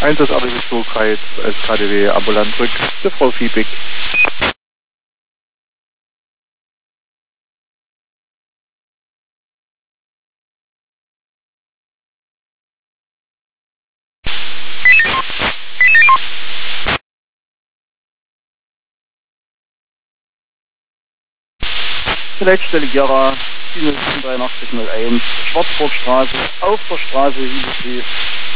Einsatzarbeitszugheit, SKDW ambulant zurück für Frau Fiebig. Leitstelle Gera 878301, Schwarzburgstraße, auf der Straße Hübelsee.